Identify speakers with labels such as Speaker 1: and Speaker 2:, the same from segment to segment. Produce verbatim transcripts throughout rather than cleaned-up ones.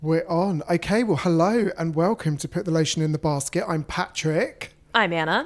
Speaker 1: We're on. Okay, well, hello and welcome to Put the Lotion in the Basket. I'm Patrick.
Speaker 2: I'm Anna.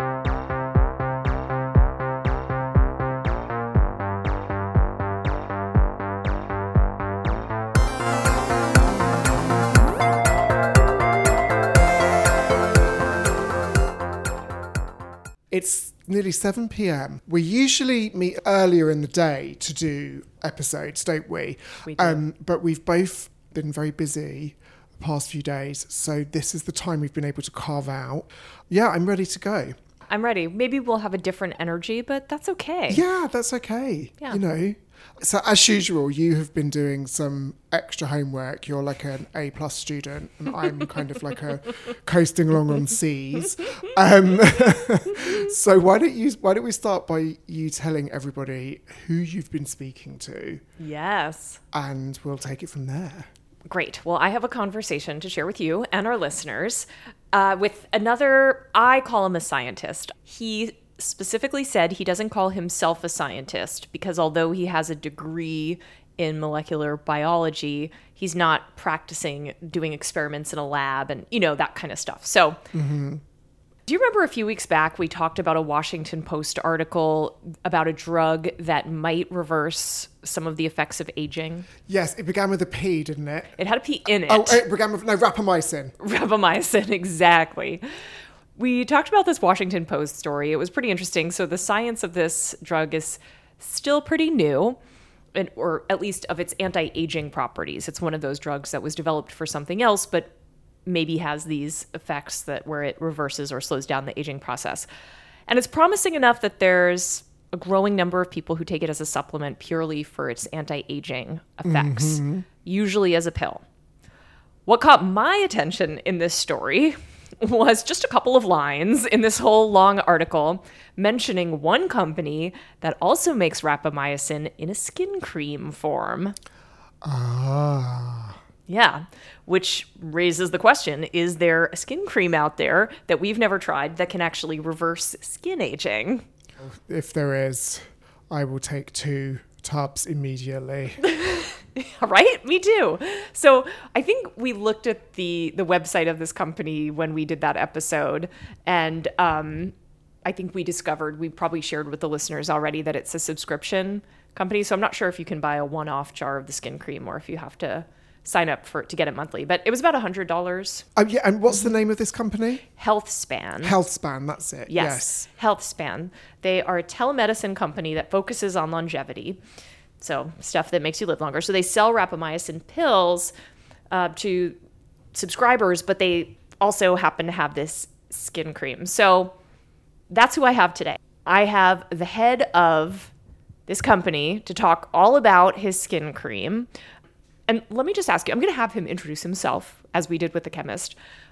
Speaker 1: It's nearly seven p.m. We usually meet earlier in the day to do episodes, don't we?
Speaker 2: We do.
Speaker 1: Um, but we've both been very busy the past few days, so this is the time we've been able to carve out. Yeah, I'm ready to go.
Speaker 2: I'm ready. Maybe we'll have a different energy, but that's okay.
Speaker 1: Yeah, that's okay.
Speaker 2: Yeah.
Speaker 1: You know. So as usual, you have been doing some extra homework. You're like an A plus student, and I'm kind of like a coasting along on C's. Um, so why don't you? Why don't we start by you telling everybody who you've been speaking to,
Speaker 2: Yes.
Speaker 1: and we'll take it from there.
Speaker 2: Great. Well, I have a conversation to share with you and our listeners uh, with another, I call him a scientist. He specifically said he doesn't call himself a scientist because although he has a degree in molecular biology, he's not practicing doing experiments in a lab and, you know, that kind of stuff. So
Speaker 1: Mm-hmm.
Speaker 2: do you remember a few weeks back we talked about a Washington Post article about a drug that might reverse some of the effects of aging?
Speaker 1: Yes, it began with a P, didn't it?
Speaker 2: It had a P in it.
Speaker 1: Oh, it began with no rapamycin.
Speaker 2: Rapamycin, exactly. We talked about this Washington Post story. It was pretty interesting. So the science of this drug is still pretty new, and, or at least of its anti-aging properties. It's one of those drugs that was developed for something else, but maybe has these effects that where it reverses or slows down the aging process. And it's promising enough that there's a growing number of people who take it as a supplement purely for its anti-aging effects, mm-hmm. usually as a pill. What caught my attention in this story was just a couple of lines in this whole long article mentioning one company that also makes rapamycin in a skin cream form.
Speaker 1: Ah.
Speaker 2: Yeah, which raises the question, is there a skin cream out there that we've never tried that can actually reverse skin aging?
Speaker 1: If there is, I will take two tubs immediately.
Speaker 2: Right? Me too. So I think we looked at the the website of this company when we did that episode, and um, I think we discovered, we probably shared with the listeners already, that it's a subscription company. So I'm not sure if you can buy a one-off jar of the skin cream or if you have to sign up for to get it monthly. But it was about one hundred dollars.
Speaker 1: Oh, yeah, and what's the name of this company?
Speaker 2: HealthSpan.
Speaker 1: HealthSpan, that's it.
Speaker 2: Yes, yes. HealthSpan. They are a telemedicine company that focuses on longevity. So stuff that makes you live longer. So they sell rapamycin pills uh, to subscribers, but they also happen to have this skin cream. So that's who I have today. I have the head of this company to talk all about his skin cream. And let me just ask you, I'm going to have him introduce himself, as we did with the chemist.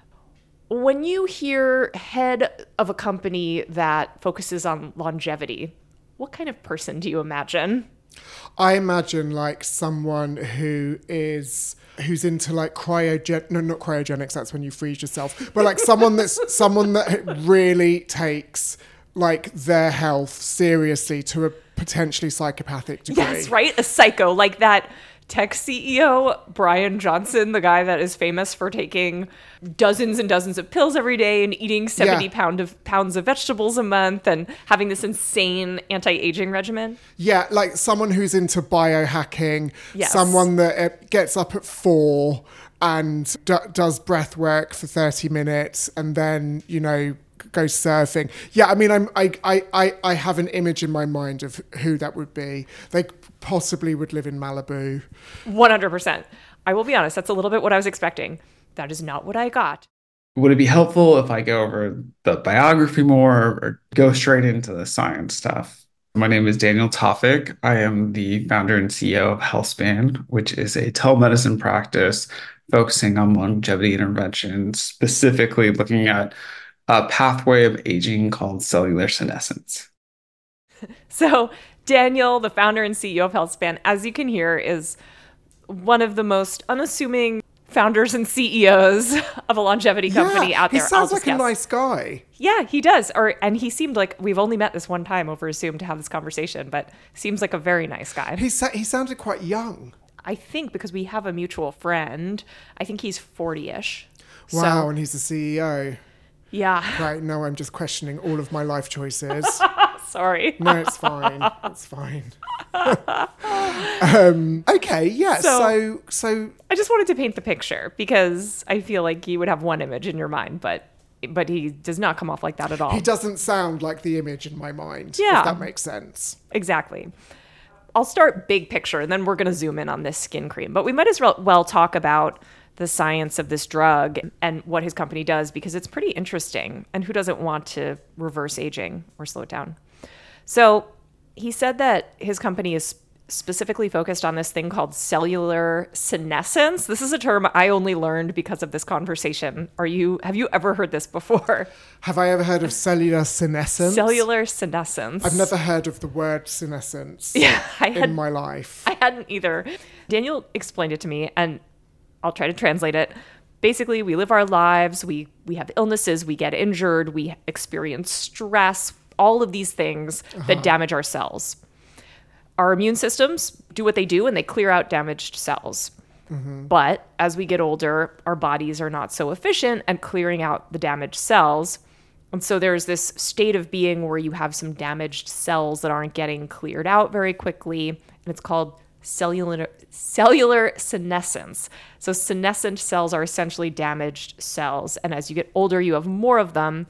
Speaker 2: When you hear head of a company that focuses on longevity, what kind of person do you imagine?
Speaker 1: I imagine like someone who is who's into like cryogen no not cryogenics, that's when you freeze yourself, but like someone that's someone that really takes like their health seriously to a potentially psychopathic degree.
Speaker 2: Yes, right? A psycho, like that tech C E O, Brian Johnson, the guy that is famous for taking dozens and dozens of pills every day and eating seventy yeah. pound of, pounds of vegetables a month and having this insane anti-aging regimen.
Speaker 1: Yeah, like someone who's into biohacking,
Speaker 2: yes.
Speaker 1: someone that uh, gets up at four and d- does breath work for thirty minutes and then, you know, go surfing. Yeah, I mean, I'm, I, I, I, I have an image in my mind of who that would be. They possibly would live in Malibu.
Speaker 2: one hundred percent. I will be honest, that's a little bit what I was expecting. That is not what I got.
Speaker 3: Would it be helpful if I go over the biography more or go straight into the science stuff? My name is Daniel Tofik. I am the founder and C E O of HealthSpan, which is a telemedicine practice focusing on longevity intervention, specifically looking at a pathway of aging called cellular senescence.
Speaker 2: So Daniel, the founder and C E O of HealthSpan, as you can hear, is one of the most unassuming founders and C E Os of a longevity company
Speaker 1: yeah,
Speaker 2: out there.
Speaker 1: He sounds
Speaker 2: I'll
Speaker 1: like a
Speaker 2: guess.
Speaker 1: nice guy.
Speaker 2: Yeah, he does. Or and he seemed like we've only met this one time over Zoom to have this conversation, but seems like a very nice guy.
Speaker 1: He sa- he sounded quite young.
Speaker 2: I think because we have a mutual friend, I think he's forty-ish.
Speaker 1: Wow,
Speaker 2: So,
Speaker 1: and he's the C E O.
Speaker 2: yeah.
Speaker 1: Right, now I'm just questioning all of my life choices.
Speaker 2: Sorry.
Speaker 1: No, it's fine. It's fine. um, okay, yeah.
Speaker 2: So-
Speaker 1: So, so
Speaker 2: I just wanted to paint the picture because I feel like you would have one image in your mind, but but he does not come off like that at all.
Speaker 1: he doesn't sound like the image in my mind.
Speaker 2: Yeah.
Speaker 1: If that makes sense.
Speaker 2: Exactly. I'll start big picture and then we're going to zoom in on this skin cream. But we might as well talk about the science of this drug and what his company does because it's pretty interesting. And who doesn't want to reverse aging or slow it down? So he said that his company is specifically focused on this thing called cellular senescence. This is a term I only learned because of this conversation. Are you have you ever heard this before?
Speaker 1: Have I ever heard of cellular senescence?
Speaker 2: Cellular senescence.
Speaker 1: I've never heard of the word senescence
Speaker 2: Yeah, I had
Speaker 1: in my life.
Speaker 2: I hadn't either. Daniel explained it to me, and I'll try to translate it. Basically, we live our lives, we we have illnesses, we get injured, we experience stress, all of these things that damage our cells. Our immune systems do what they do, and they clear out damaged cells. But as we get older, our bodies are not so efficient at clearing out the damaged cells. And so there's this state of being where you have some damaged cells that aren't getting cleared out very quickly, and it's called cellular cellular senescence. So senescent cells are essentially damaged cells, and as you get older, you have more of them,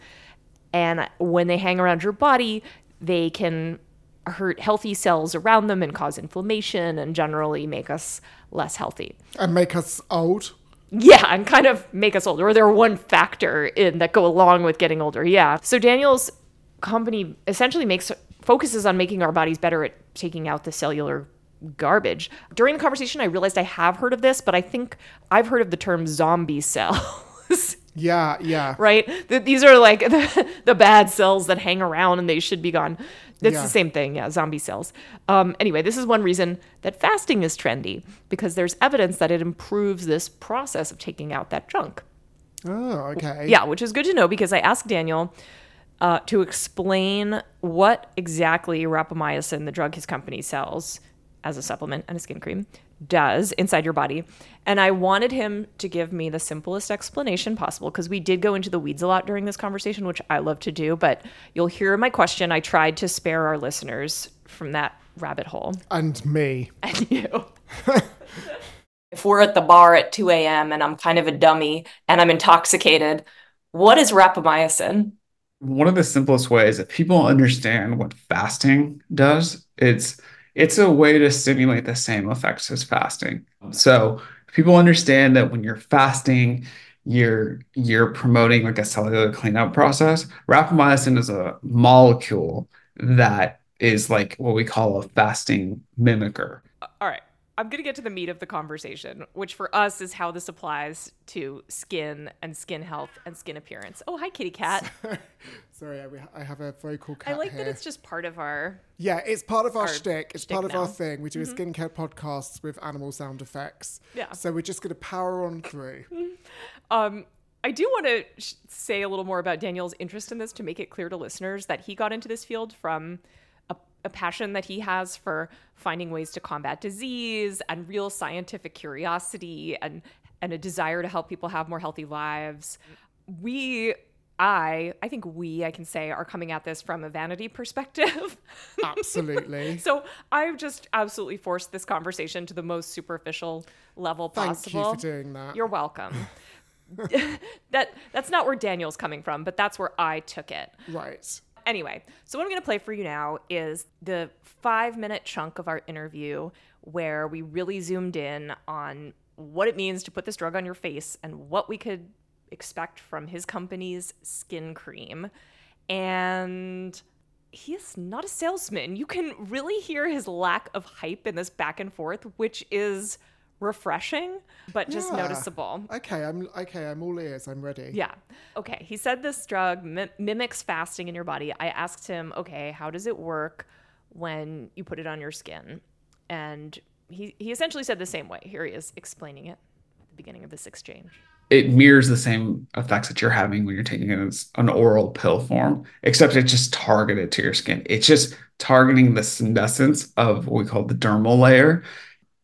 Speaker 2: and when they hang around your body, they can hurt healthy cells around them and cause inflammation and generally make us less healthy.
Speaker 1: And make us old.
Speaker 2: Yeah, and kind of make us older. Or they're one factor in that go along with getting older. Yeah. So Daniel's company essentially makes focuses on making our bodies better at taking out the cellular garbage. During the conversation, I realized I have heard of this, but I think I've heard of the term zombie cells.
Speaker 1: Yeah, yeah.
Speaker 2: Right? Th- These are like the, the bad cells that hang around and they should be gone. It's
Speaker 1: Yeah.
Speaker 2: the same thing, yeah, zombie cells. Um, anyway, this is one reason that fasting is trendy, because there's evidence that it improves this process of taking out that junk.
Speaker 1: Oh, okay.
Speaker 2: Yeah, which is good to know because I asked Daniel uh, to explain what exactly rapamycin, the drug his company sells as a supplement and a skin cream, does inside your body. And I wanted him to give me the simplest explanation possible because we did go into the weeds a lot during this conversation, which I love to do. But you'll hear my question. I tried to spare our listeners from that rabbit hole.
Speaker 1: And me.
Speaker 2: And you. If we're at the bar at two a.m. and I'm kind of a dummy and I'm intoxicated, what is rapamycin?
Speaker 3: One of the simplest ways that people understand what fasting does, it's it's a way to stimulate the same effects as fasting. So people understand that when you're fasting, you're you're promoting like a cellular cleanup process. Rapamycin is a molecule that is like what we call a fasting mimicker.
Speaker 2: All right. I'm going to get to the meat of the conversation, which for us is how this applies to skin and skin health and skin appearance. Oh, hi, kitty cat.
Speaker 1: Sorry, I, I have a very cool cat
Speaker 2: I like
Speaker 1: here.
Speaker 2: that it's just part of our...
Speaker 1: Yeah, it's part of our,
Speaker 2: our
Speaker 1: shtick. It's
Speaker 2: shtick
Speaker 1: part of
Speaker 2: now.
Speaker 1: our thing. We do a skincare podcast with animal sound effects.
Speaker 2: Yeah.
Speaker 1: So we're just going to power on through.
Speaker 2: Um, I do want to sh- say a little more about Daniel's interest in this to make it clear to listeners that he got into this field from a, a passion that he has for finding ways to combat disease and real scientific curiosity and, and a desire to help people have more healthy lives. We... I, I think we, I can say, are coming at this from a vanity perspective.
Speaker 1: Absolutely.
Speaker 2: So I've just absolutely forced this conversation to the most superficial level
Speaker 1: Thank
Speaker 2: possible.
Speaker 1: you for doing that.
Speaker 2: You're welcome. that that's not where Daniel's coming from, but that's where I took it.
Speaker 1: Right.
Speaker 2: Anyway, so what I'm going to play for you now is the five minute chunk of our interview where we really zoomed in on what it means to put this drug on your face and what we could expect from his company's skin cream. And he is not a salesman. You can really hear his lack of hype in this back and forth, which is refreshing, but just
Speaker 1: Yeah.
Speaker 2: noticeable.
Speaker 1: Okay, I'm okay. I'm all ears. I'm ready.
Speaker 2: Yeah. Okay. He said this drug mim- mimics fasting in your body. I asked him, okay, how does it work when you put it on your skin? And he, he essentially said the same way. Here he is explaining it at the beginning of this exchange.
Speaker 3: It mirrors the same effects that you're having when you're taking it as an oral pill form, except it's just targeted to your skin. It's just targeting the senescence of what we call the dermal layer.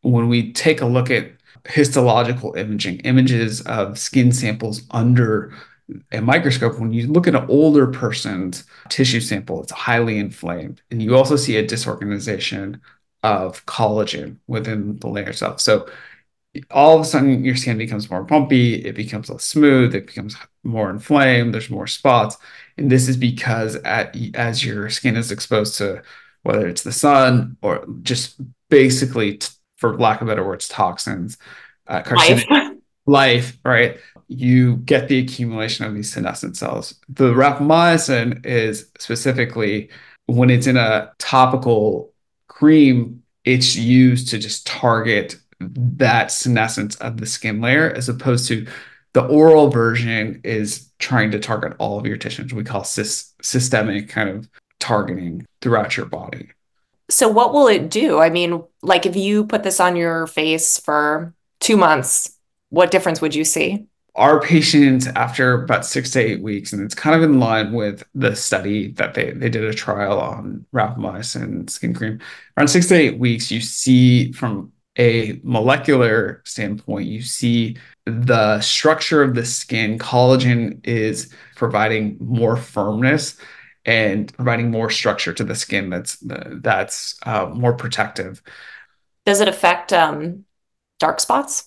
Speaker 3: when we take a look at histological imaging, images of skin samples under a microscope, when you look at an older person's tissue sample, it's highly inflamed. And you also see a disorganization of collagen within the layer itself. So all of a sudden your skin becomes more bumpy, it becomes less smooth, it becomes more inflamed, there's more spots. And this is because at, as your skin is exposed to whether it's the sun or just basically, t- for lack of better words, toxins, uh,
Speaker 2: Life.
Speaker 3: carcinogen, life, right? You get the accumulation of these senescent cells. The rapamycin is specifically when it's in a topical cream, it's used to just target that senescence of the skin layer, as opposed to the oral version is trying to target all of your tissues. We call sys- systemic kind of targeting throughout your body.
Speaker 2: So what will it do? I mean, like if you put this on your face for two months, what difference would you see?
Speaker 3: Our patients, after about six to eight weeks, and it's kind of in line with the study that they, they did a trial on rapamycin skin cream, around six to eight weeks, you see from a molecular standpoint, you see the structure of the skin. Collagen is providing more firmness and providing more structure to the skin that's that's uh, more protective.
Speaker 2: Does it affect um, dark spots?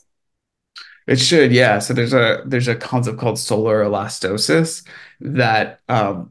Speaker 3: It should, yeah. So there's a there's a concept called solar elastosis that um,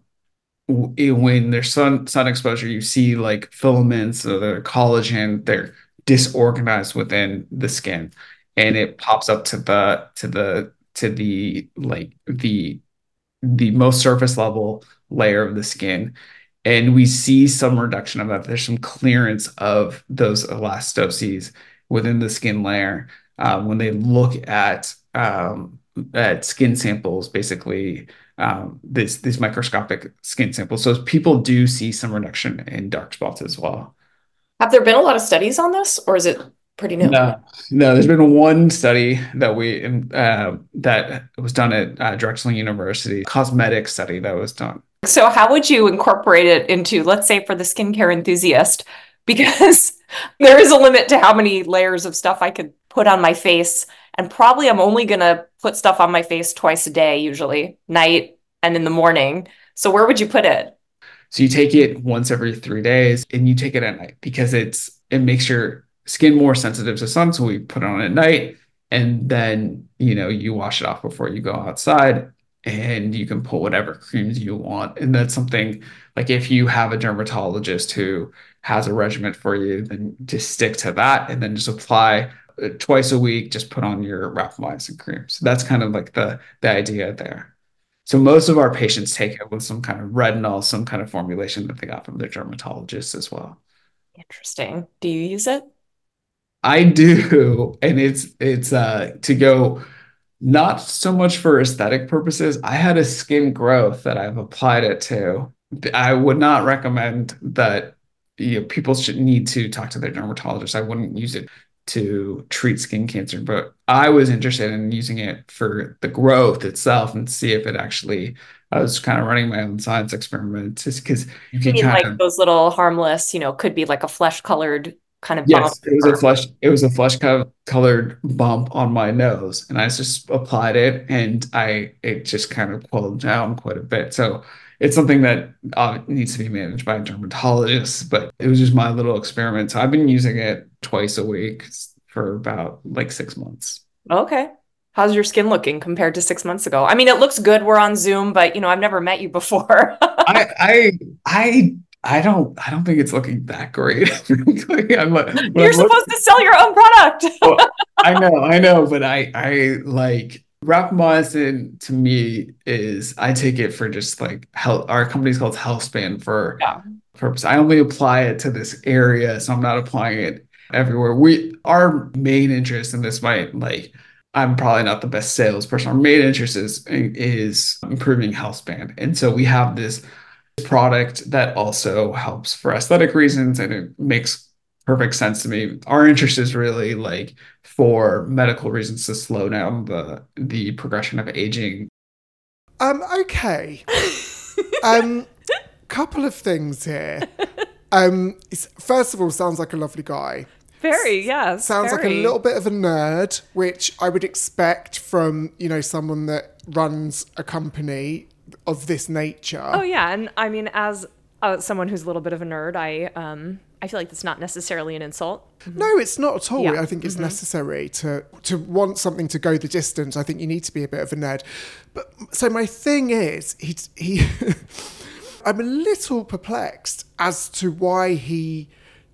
Speaker 3: w- when there's sun sun exposure, you see like filaments or the collagen, they're disorganized within the skin, and it pops up to the to the to the like the the most surface level layer of the skin. And we see some reduction of that. There's some clearance of those elastoses within the skin layer uh, when they look at um, at skin samples, basically um, this these microscopic skin samples. So people do see some reduction in dark spots as well.
Speaker 2: Have there been a lot of studies on this, or is it pretty new?
Speaker 3: No, no. There's been one study that we uh, that was done at uh, Drexel University, cosmetic study that was done.
Speaker 2: So how would you incorporate it into, let's say, for the skincare enthusiast? Because there is a limit to how many layers of stuff I could put on my face. And probably I'm only going to put stuff on my face twice a day, usually, night and in the morning. So where would you put it?
Speaker 3: So you take it once every three days and you take it at night because it's it makes your skin more sensitive to sun. So we put it on at night and then, you know, you wash it off before you go outside and you can put whatever creams you want. And that's something like if you have a dermatologist who has a regimen for you, then just stick to that and then just apply uh, twice a week, just put on your rapamycin cream. So that's kind of like the, the idea there. So most of our patients take it with some kind of retinol, some kind of formulation that they got from their dermatologist as well.
Speaker 2: Interesting. Do you use it?
Speaker 3: I do, and it's it's uh to go not so much for aesthetic purposes. I had a skin growth that I've applied it to. I would not recommend that you know, people should need to talk to their dermatologist. I wouldn't use it to treat skin cancer, but I was interested in using it for the growth itself and see if it actually. I was kind of running my own science experiment just because you
Speaker 2: You
Speaker 3: can
Speaker 2: mean
Speaker 3: kind
Speaker 2: like
Speaker 3: of.
Speaker 2: those little harmless, you know, could be like a flesh colored kind of bump?
Speaker 3: Yes, it was a flesh. It was a flesh co- colored bump on my nose, and I just applied it, and I it just kind of cooled down quite a bit. So it's something that uh, needs to be managed by a dermatologist. But it was just my little experiment. So I've been using it twice a week for about like six months.
Speaker 2: Okay. How's your skin looking compared to six months ago? I mean, it looks good. We're on Zoom, but you know, I've never met you before.
Speaker 3: I I I I don't I don't think it's looking that great. I'm like, when
Speaker 2: You're
Speaker 3: I'm look-
Speaker 2: supposed to sell your own product.
Speaker 3: well, I know, I know, but I I like rapamycin to me is I take it for just like health. Our company's called HealthSpan for
Speaker 2: Yeah.
Speaker 3: purpose. I only apply it to this area, so I'm not applying it everywhere. We our main interest, and this might like I'm probably not the best salesperson. Our main interest is is improving health span, and so we have this product that also helps for aesthetic reasons, and it makes perfect sense to me. Our interest is really like for medical reasons to slow down the the progression of aging.
Speaker 1: Um, okay. um, couple of things here. Um, it's- first of all, sounds like a lovely guy.
Speaker 2: Very, yes.
Speaker 1: Sounds like a
Speaker 2: very.
Speaker 1: little bit of a nerd, which I would expect from, you know, someone that runs a company of this nature.
Speaker 2: Oh, yeah. And I mean, as uh, someone who's a little bit of a nerd, I um, I feel like that's not necessarily an insult.
Speaker 1: No, it's not at all.
Speaker 2: Yeah.
Speaker 1: I think it's necessary to to want something to go the distance. I think you need to be a bit of a nerd. But so my thing is, he he. I'm a little perplexed as to why he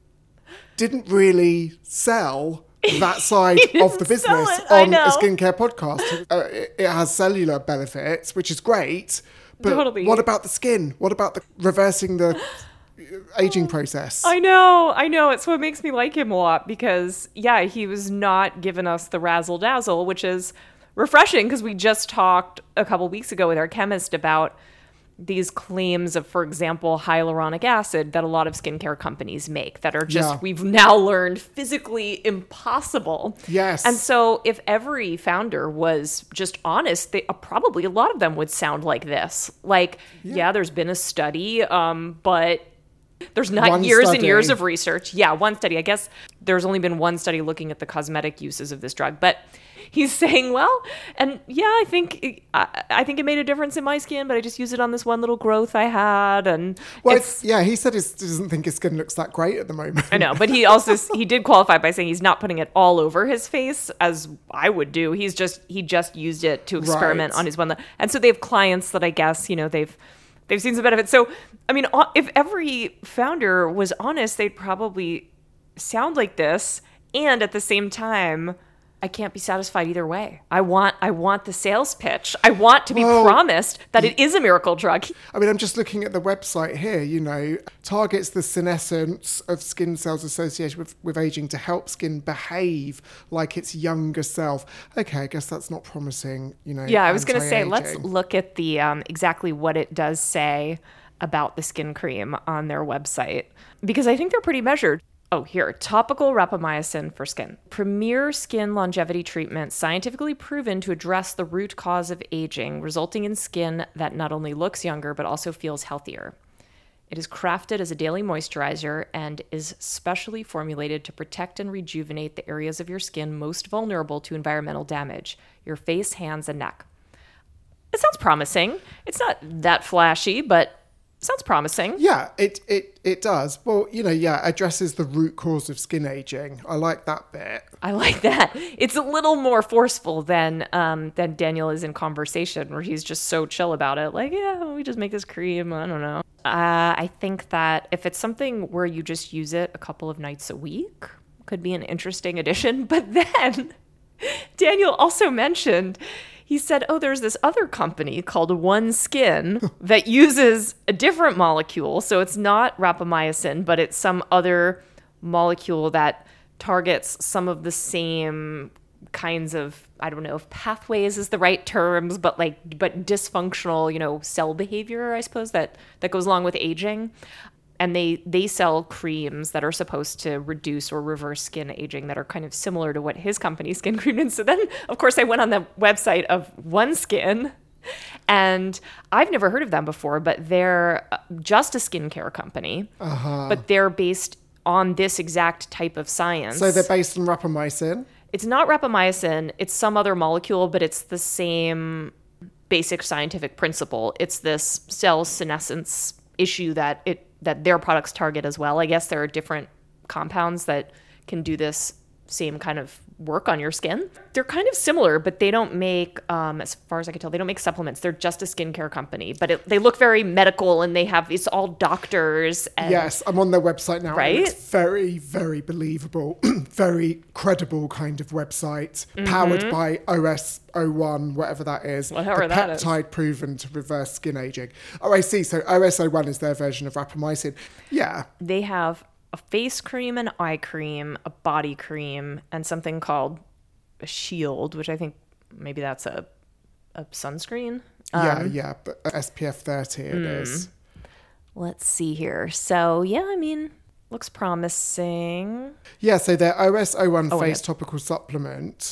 Speaker 1: didn't really sell that side of the
Speaker 2: didn't sell
Speaker 1: business
Speaker 2: it, I
Speaker 1: on
Speaker 2: know.
Speaker 1: a skincare podcast. Uh, it, it has cellular benefits, which is great. But
Speaker 2: Totally.
Speaker 1: what about the skin? What about the reversing the aging process?
Speaker 2: I know, I know. It's what makes me like him a lot because, yeah, he was not giving us the razzle dazzle, which is refreshing because we just talked a couple weeks ago with our chemist about these claims of, for example, hyaluronic acid that a lot of skincare companies make that are just,
Speaker 1: Yeah.
Speaker 2: we've now learned, physically impossible.
Speaker 1: Yes.
Speaker 2: And so if every founder was just honest, they, uh, probably a lot of them would sound like this. Like, yeah, there's been a study, um, but there's not
Speaker 1: One
Speaker 2: years and
Speaker 1: study.
Speaker 2: years of research. Yeah, one study. I guess there's only been one study looking at the cosmetic uses of this drug, but he's saying, well, and yeah, I think it, I, I think it made a difference in my skin, but I just used it on this one little growth I had, and
Speaker 1: Well,
Speaker 2: it's,
Speaker 1: it's, yeah, he said he doesn't think his skin looks that great at the moment.
Speaker 2: I know, but he also he did qualify by saying he's not putting it all over his face as I would do. He's just he just used it to experiment
Speaker 1: Right.
Speaker 2: on his one, and so they have clients that I guess you know they've. They've seen some benefits. So, I mean, if every founder was honest, they'd probably sound like this. And at the same time, I can't be satisfied either way. I want, I want the sales pitch. I want to be
Speaker 1: Well,
Speaker 2: promised that it is a miracle drug.
Speaker 1: I mean, I'm just looking at the website here, you know, targets the senescence of skin cells associated with, with aging to help skin behave like its younger self. Okay, I guess that's not promising, you know.
Speaker 2: Yeah, I was going to say, let's
Speaker 1: anti-aging.
Speaker 2: look at the um, exactly what it does say about the skin cream on their website, because I think they're pretty measured. Oh, here, topical rapamycin for skin. Premier skin longevity treatment scientifically proven to address the root cause of aging, resulting in skin that not only looks younger, but also feels healthier. It is crafted as a daily moisturizer and is specially formulated to protect and rejuvenate the areas of your skin most vulnerable to environmental damage, your face, hands, and neck. It sounds promising. It's not that flashy, but sounds promising.
Speaker 1: Yeah, it, it, it does. Well, you know, yeah, addresses the root cause of skin aging. I like that bit.
Speaker 2: I like that. It's a little more forceful than um, than Daniel is in Conversation, where he's just so chill about it. Like, yeah, we just make this cream. I don't know. Uh, I think that if it's something where you just use it a couple of nights a week, could be an interesting addition. But then Daniel also mentioned, he said, oh, there's this other company called One Skin that uses a different molecule. So it's not rapamycin, but it's some other molecule that targets some of the same kinds of, I don't know if pathways is the right terms, but like, but dysfunctional, you know, cell behavior, I suppose, that, that goes along with aging. And they, they sell creams that are supposed to reduce or reverse skin aging that are kind of similar to what his company's skin cream is. So then, of course, I went on the website of One Skin, and I've never heard of them before, but they're just a skincare company.
Speaker 1: Uh-huh.
Speaker 2: But they're based on this exact type of science.
Speaker 1: So they're based on rapamycin.
Speaker 2: It's not rapamycin. It's some other molecule, but it's the same basic scientific principle. It's this cell senescence issue that it that their products target as well. I guess there are different compounds that can do this same kind of work on your skin. They're kind of similar, but they don't make, um, as far as I can tell, they don't make supplements. They're just a skincare company, but it, they look very medical, and they have, it's all doctors. And,
Speaker 1: Yes, I'm on their website now.
Speaker 2: Right?
Speaker 1: It looks very, very believable, very credible kind of website, powered by O S zero one, whatever that is.
Speaker 2: Whatever
Speaker 1: the
Speaker 2: that is.
Speaker 1: peptide proven to reverse skin aging. Oh, I see. So O S zero one is their version of rapamycin. Yeah.
Speaker 2: They have a face cream, an eye cream, a body cream, and something called a shield, which I think maybe that's a a sunscreen.
Speaker 1: yeah,
Speaker 2: Um,
Speaker 1: yeah. But S P F thirty it is.
Speaker 2: Let's see here. So yeah, I mean, looks promising.
Speaker 1: Yeah, so their O S zero one
Speaker 2: Oh,
Speaker 1: face
Speaker 2: yeah.
Speaker 1: topical supplement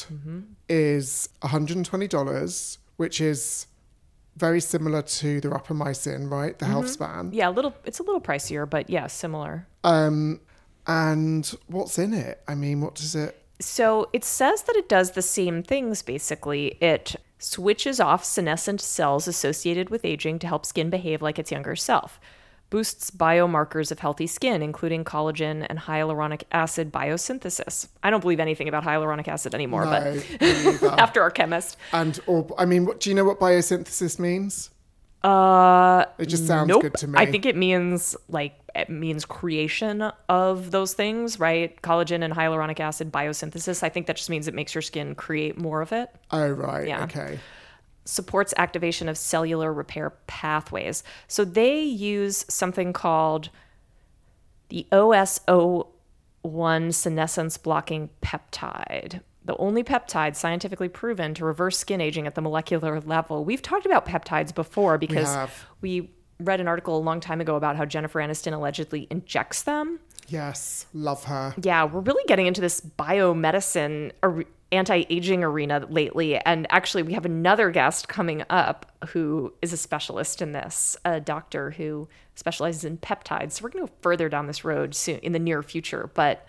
Speaker 1: is one hundred twenty dollars, which is very similar to the rapamycin, right? The health span.
Speaker 2: Yeah, a little. It's a little pricier, but yeah, similar.
Speaker 1: Um, And what's in it? I mean, what does it...
Speaker 2: So it says that it does the same things, basically. It switches off senescent cells associated with aging to help skin behave like its younger self. Boosts biomarkers of healthy skin, including collagen and hyaluronic acid biosynthesis. I don't believe anything about hyaluronic acid anymore,
Speaker 1: No,
Speaker 2: but
Speaker 1: me neither.
Speaker 2: after our chemist.
Speaker 1: And, or, I mean, what, do you know what biosynthesis means?
Speaker 2: Uh,
Speaker 1: It just sounds
Speaker 2: nope.
Speaker 1: good to me.
Speaker 2: I think it means like it means creation of those things, right? Collagen and hyaluronic acid biosynthesis. I think that just means it makes your skin create more of it.
Speaker 1: Oh, right.
Speaker 2: Yeah.
Speaker 1: Okay.
Speaker 2: Supports activation of cellular repair pathways. So they use something called the O S O one senescence blocking peptide. The only peptide scientifically proven to reverse skin aging at the molecular level. We've talked about peptides before because
Speaker 1: have.
Speaker 2: we read an article a long time ago about how Jennifer Aniston allegedly injects them.
Speaker 1: Yes. Love her.
Speaker 2: Yeah, we're really getting into this biomedicine, ar- anti-aging arena lately. And actually, we have another guest coming up who is a specialist in this, a doctor who specializes in peptides. So we're going to go further down this road soon in the near future. But,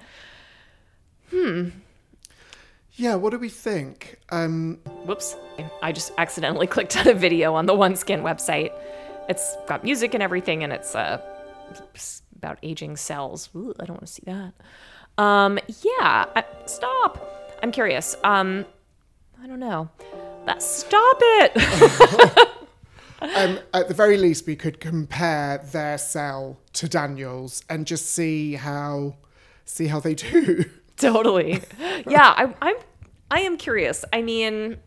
Speaker 2: hmm...
Speaker 1: Yeah, what do we think? Um,
Speaker 2: Whoops. I just accidentally clicked on a video on the OneSkin website. It's got music and everything, and it's uh, about aging cells. Ooh, I don't want to see that. Um, yeah, I, stop. I'm curious. Um, I don't know. That, stop it.
Speaker 1: um, at the very least, we could compare their cell to Daniel's and just see how see how they do.
Speaker 2: Totally. Yeah, I, I'm. I am curious. I mean,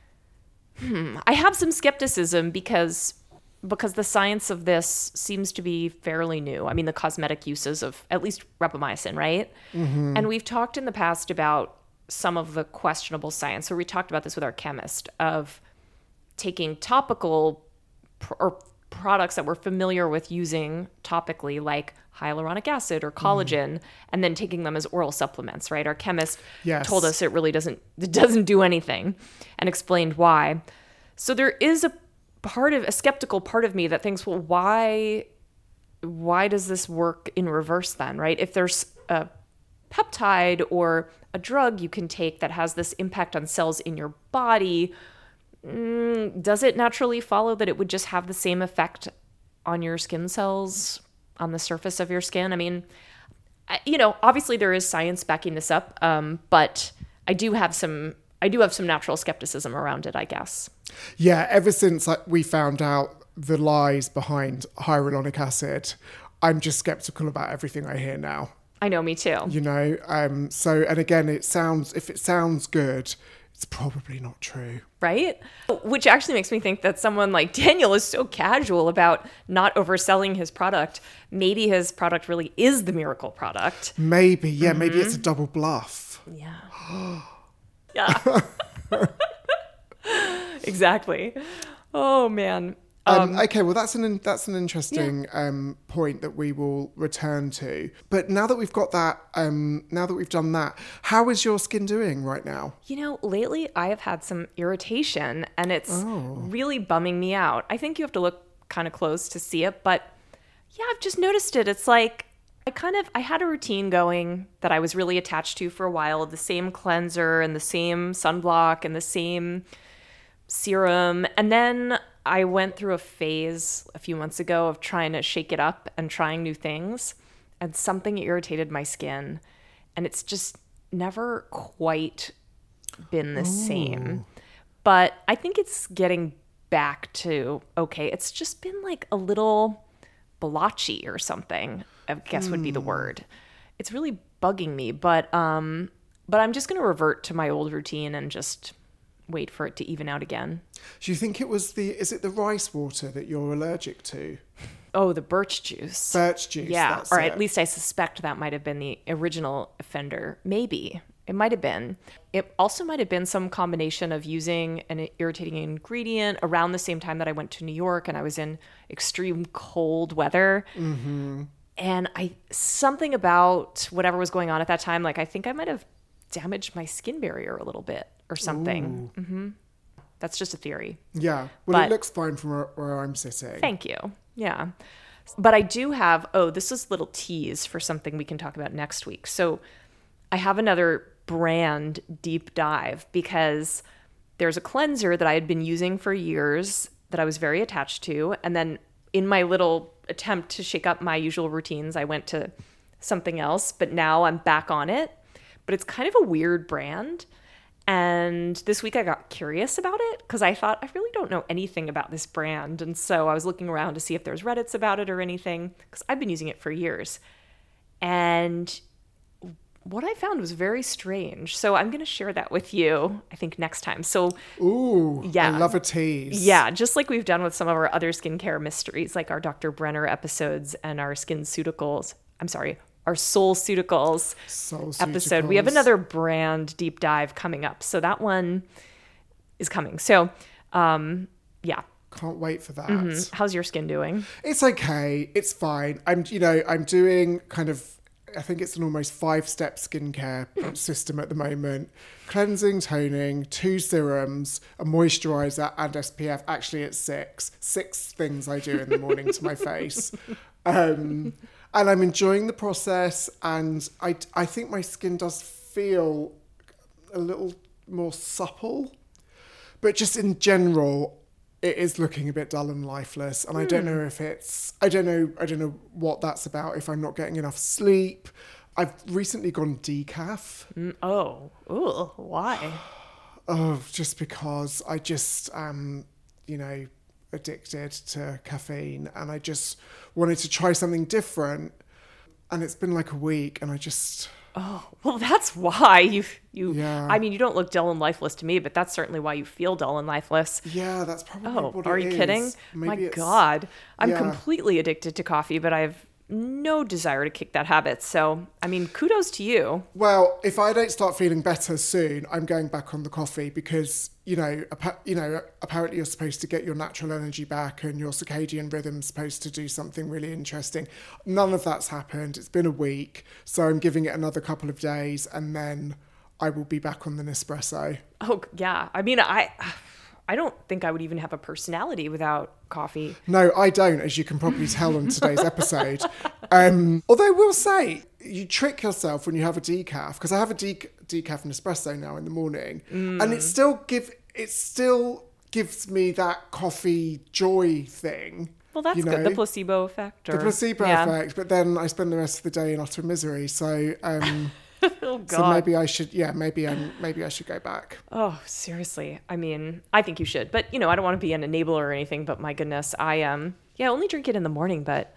Speaker 2: hmm, I have some skepticism because because the science of this seems to be fairly new. I mean, the cosmetic uses of at least rapamycin, right? Mm-hmm. And we've talked in the past about some of the questionable science. So we talked about this with our chemist of taking topical pr- or products that we're familiar with using topically, like hyaluronic acid or collagen, mm. and then taking them as oral supplements, right? Our chemist
Speaker 1: yes.
Speaker 2: told us it really doesn't it doesn't do anything and explained why. So there is a part of a skeptical part of me that thinks, well, why why does this work in reverse then, right? If there's a peptide or a drug you can take that has this impact on cells in your body, mm, does it naturally follow that it would just have the same effect on your skin cells on the surface of your skin? I mean, I, you know, obviously there is science backing this up, um, but I do have some, I do have some natural skepticism around it, I guess.
Speaker 1: Yeah, ever since like, we found out the lies behind hyaluronic acid, I'm just skeptical about everything I hear now.
Speaker 2: I know, me too.
Speaker 1: You know, um, so, and again, it sounds, if it sounds good, it's probably not true.
Speaker 2: Right? Which actually makes me think that someone like Daniel is so casual about not overselling his product. Maybe his product really is the miracle product.
Speaker 1: Maybe, yeah,
Speaker 2: Mm-hmm.
Speaker 1: maybe it's a double bluff.
Speaker 2: Yeah. Yeah. Exactly. Oh, man.
Speaker 1: Um, okay, well, that's an that's an interesting yeah. um, point that we will return to. But now that we've got that, um, now that we've done that, how is your skin doing right now?
Speaker 2: You know, lately I have had some irritation, and it's
Speaker 1: Oh.
Speaker 2: really bumming me out. I think you have to look kind of close to see it, but yeah, I've just noticed it. It's like I kind of I had a routine going that I was really attached to for a while, the same cleanser and the same sunblock and the same serum, and then I went through a phase a few months ago of trying to shake it up and trying new things, and something irritated my skin, and it's just never quite been the Ooh. same. But I think it's getting back to okay. It's just been like a little blotchy or something, I guess mm. would be the word. It's really bugging me, but um, but I'm just going to revert to my old routine and just wait for it to even out again.
Speaker 1: Do you think it was the, is it the rice water that you're allergic to?
Speaker 2: Oh, the birch juice.
Speaker 1: Birch juice,
Speaker 2: Yeah,
Speaker 1: that's
Speaker 2: or
Speaker 1: it.
Speaker 2: at least I suspect that might have been the original offender. Maybe. It might have been. It also might have been some combination of using an irritating ingredient around the same time that I went to New York and I was in extreme cold weather.
Speaker 1: Mm-hmm.
Speaker 2: And I something about whatever was going on at that time, like I think I might have damaged my skin barrier a little bit or something. Mm-hmm. That's just a theory.
Speaker 1: Yeah. Well,
Speaker 2: But-
Speaker 1: it looks fine from where, where I'm sitting.
Speaker 2: Thank you. Yeah. But I do have, oh, this is a little tease for something we can talk about next week. So I have another brand deep dive because there's a cleanser that I had been using for years that I was very attached to. And then in my little attempt to shake up my usual routines, I went to something else, but now I'm back on it. But it's kind of a weird brand. And this week I got curious about it because I thought, I really don't know anything about this brand. And so I was looking around to see if there's Reddits about it or anything because I've been using it for years. And what I found was very strange. So I'm going to share that with you, I think, next time. So,
Speaker 1: ooh,
Speaker 2: yeah,
Speaker 1: I love a tease.
Speaker 2: Yeah, just like we've done with some of our other skincare mysteries, like our Doctor Brenner episodes and our SkinCeuticals. I'm sorry, our SoulCeuticals episode. We have another brand deep dive coming up. So that one is coming. So, um, yeah.
Speaker 1: Can't wait for that.
Speaker 2: Mm-hmm. How's your skin doing?
Speaker 1: It's okay. It's fine. I'm, you know, I'm doing kind of, I think it's an almost five-step skincare system at the moment. Cleansing, toning, two serums, a moisturizer, and S P F. Actually, it's six. Six things I do in the morning to my face. Um, and I'm enjoying the process. And I, I think my skin does feel a little more supple. But just in general, it is looking a bit dull and lifeless, and mm. I don't know if it's I don't know I don't know what that's about, if I'm not getting enough sleep. I've recently gone decaf.
Speaker 2: Mm, oh, ooh, why?
Speaker 1: Oh, just because I just um, you know, addicted to caffeine, and I just wanted to try something different. And it's been like a week, and I just
Speaker 2: Oh, well, that's why you, you,
Speaker 1: yeah.
Speaker 2: I mean, you don't look dull and lifeless to me, but that's certainly why you feel dull and lifeless.
Speaker 1: Yeah, that's probably
Speaker 2: oh,
Speaker 1: what
Speaker 2: are
Speaker 1: it
Speaker 2: you
Speaker 1: is.
Speaker 2: kidding?
Speaker 1: Maybe
Speaker 2: My God. I'm
Speaker 1: yeah.
Speaker 2: completely addicted to coffee, but I have no desire to kick that habit. So, I mean, kudos to you.
Speaker 1: Well, if I don't start feeling better soon, I'm going back on the coffee because, you know, appa- you know, apparently you're supposed to get your natural energy back and your circadian rhythm's supposed to do something really interesting. None of that's happened. It's been a week. So I'm giving it another couple of days and then I will be back on the Nespresso.
Speaker 2: Oh, yeah. I mean, I... I don't think I would even have a personality without coffee.
Speaker 1: No, I don't, as you can probably tell on today's episode. Um, although I will say, you trick yourself when you have a decaf, because I have a de- decaf and espresso now in the morning, mm. and it still give it still gives me that coffee joy thing.
Speaker 2: Well, that's
Speaker 1: you know?
Speaker 2: good. The placebo effect. Or,
Speaker 1: the placebo
Speaker 2: yeah.
Speaker 1: effect, but then I spend the rest of the day in utter misery. So... Um,
Speaker 2: oh God.
Speaker 1: So maybe I should, yeah, maybe I maybe I should go back.
Speaker 2: Oh, seriously. I mean, I think you should, but you know, I don't want to be an enabler or anything. But my goodness, I um, yeah, only drink it in the morning. But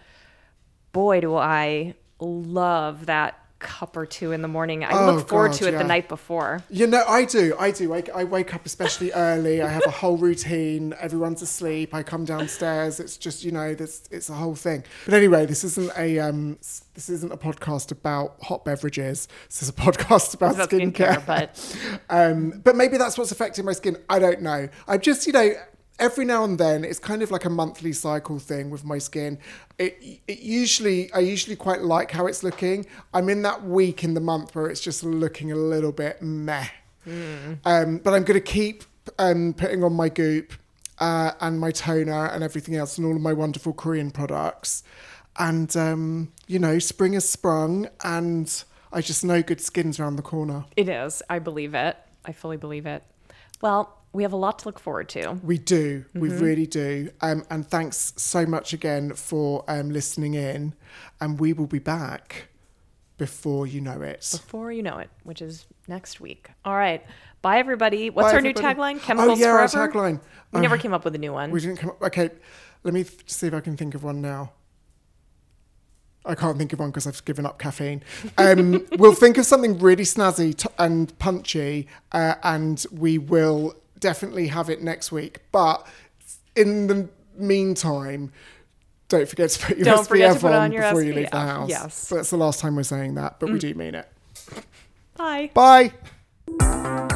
Speaker 2: boy, do I love that cup or two in the morning. I
Speaker 1: oh,
Speaker 2: look forward
Speaker 1: God,
Speaker 2: to it
Speaker 1: yeah.
Speaker 2: the night before.
Speaker 1: You know, I do. I do. I, I wake up especially early. I have a whole routine. Everyone's asleep. I come downstairs. It's just, you know, this it's a whole thing. But anyway, this isn't a um, this isn't a podcast about hot beverages. This is a podcast about,
Speaker 2: about
Speaker 1: skincare.
Speaker 2: skincare. But
Speaker 1: um, but maybe that's what's affecting my skin. I don't know. I'm just, you know. Every now and then, it's kind of like a monthly cycle thing with my skin. It, it usually, I usually quite like how it's looking. I'm in that week in the month where it's just looking a little bit meh. Mm. Um, but I'm going to keep um, putting on my Goop uh, and my toner and everything else and all of my wonderful Korean products. And, um, you know, spring has sprung and I just know good skin's around the corner.
Speaker 2: It is. I believe it. I fully believe it. Well, we have a lot to look forward to.
Speaker 1: We do. Mm-hmm. We really do. Um, and thanks so much again for um, listening in. And we will be back before you know it.
Speaker 2: Before you know it, which is next week. All right. Bye, everybody. What's
Speaker 1: Bye,
Speaker 2: our
Speaker 1: everybody.
Speaker 2: new tagline? Chemicals
Speaker 1: oh, yeah,
Speaker 2: forever?
Speaker 1: our tagline.
Speaker 2: We
Speaker 1: uh,
Speaker 2: never came up with a new one.
Speaker 1: We didn't come up. Okay. Let me th- see if I can think of one now. I can't think of one because I've given up caffeine. Um, we'll think of something really snazzy t- and punchy, uh, and we will definitely have it next week. But in the meantime, don't forget to put your
Speaker 2: don't
Speaker 1: S P F
Speaker 2: on,
Speaker 1: on
Speaker 2: your
Speaker 1: before
Speaker 2: S P F.
Speaker 1: you leave the house.
Speaker 2: Yes.
Speaker 1: But that's the last time we're saying that, but mm. we do mean it.
Speaker 2: Bye.
Speaker 1: Bye.